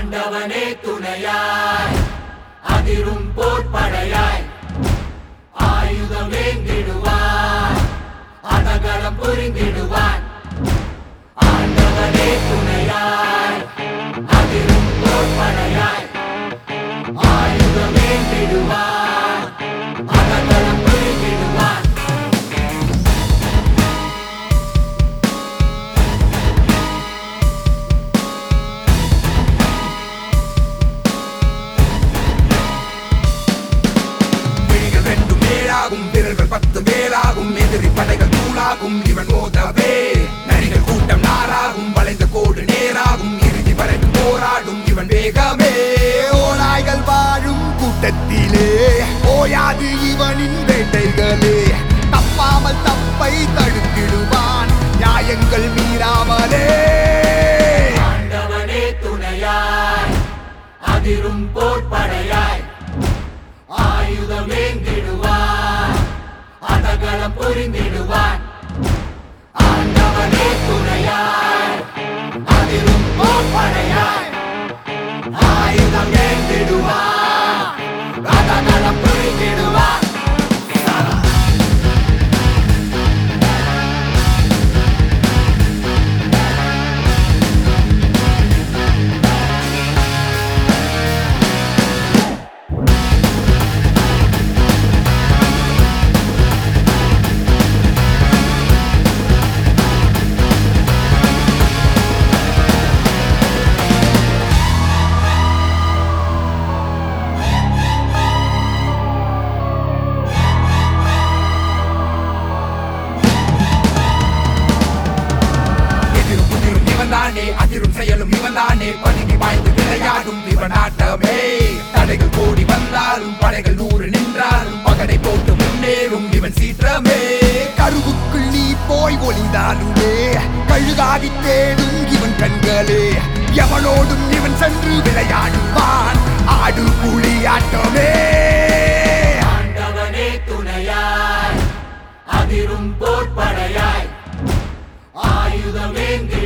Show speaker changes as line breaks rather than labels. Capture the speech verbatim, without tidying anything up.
ஆண்டவனே துணையாய் அதிரும் போர்ப்படையாய் ஆயுதமேந்திடுவான் அதகளம் புரிந்திடுவான். ஆண்டவனே துணையாய் அதிரும் போர்ப்படையாய் ஆயுதமேந்திடுவான் அதகளம் புரிந்திடுவான்.
வீரர்கள் பத்து பேராகும் எதிரி படைகள் தூளாகும் இவன் மோதவே நரிகள் கூட்டம் நாராகும் வளைந்த கோடு நேராகும் இறுதி வரைக்கும் போராடும் இவன் வேகமே. ஓநாய்கள் வாழும் கூட்டத்திலே ஓயாது இவனின் வேட்டைகளே தப்பாமல் தப்பை தடுத்திடுவான் நியாயங்கள் மீறாமலே.
ஆண்டவனே துணையாய் அதிரும் போர்ப்படையாய் ஆயுதமேந்திடுவான் அதகளம் புரிந்திடுவான். ஆண்டவனே துணையாய் அதிரும் போர்ப்படையாய் ஆயுதமேந்திடுவான் அதகளம் புரிந்திடுவான்.
அதிரும் செயலும் இவன்தானே பதுங்கி பாய்ந்து விளையாடும் இவனாட்டமே. தடைகள் கோடி வந்தாலும் படைகள் நூறு நின்றாலும் பகடை போட்டு முன்னேறும் இவன் சீற்றமே. கருவுக்குள் நீ போய் ஒளிந்தாலுமே கழுகாடி தேடும் இவன் கண்களே எவனோடும் இவன் சென்று விளையாடுவான் ஆடு புலி ஆட்டமே.
ஆண்டவனே துணையாய் அதிரும் போர்ப்படையாய் ஆயுதமேந்தி